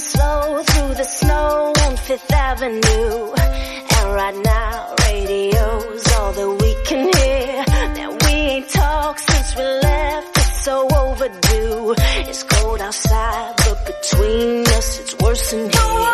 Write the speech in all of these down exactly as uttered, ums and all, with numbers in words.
slow through the snow on Fifth Avenue. And right now, radio's all that we can hear. Now we ain't talked since we left, it's so overdue. It's cold outside, but between us it's worse than here.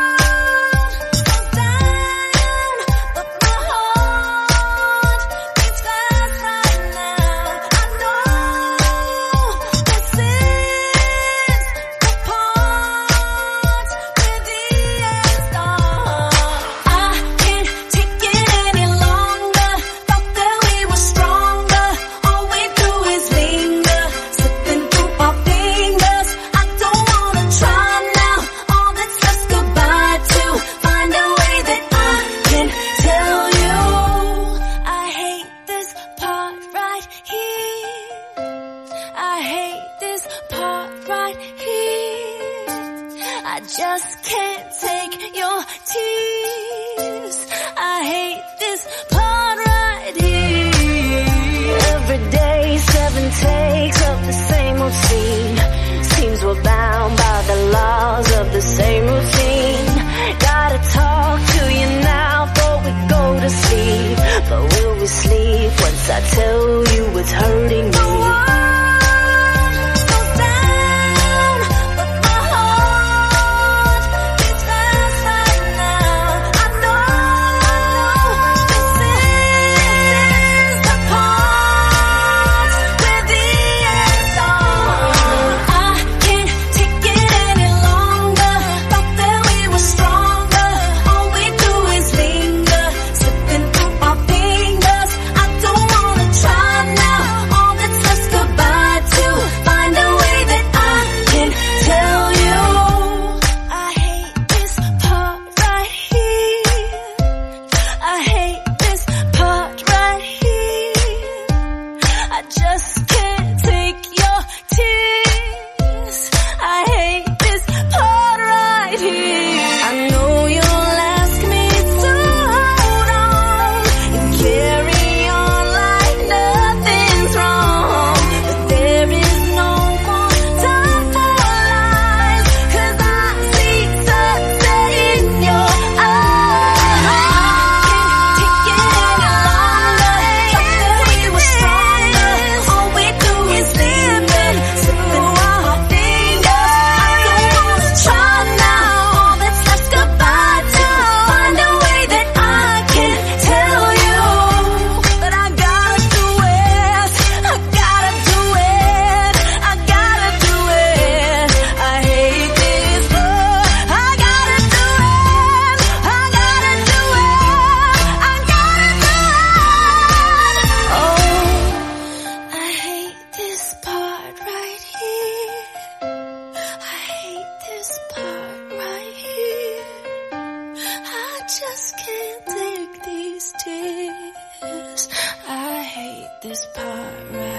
I tell you it's hurting me. This part right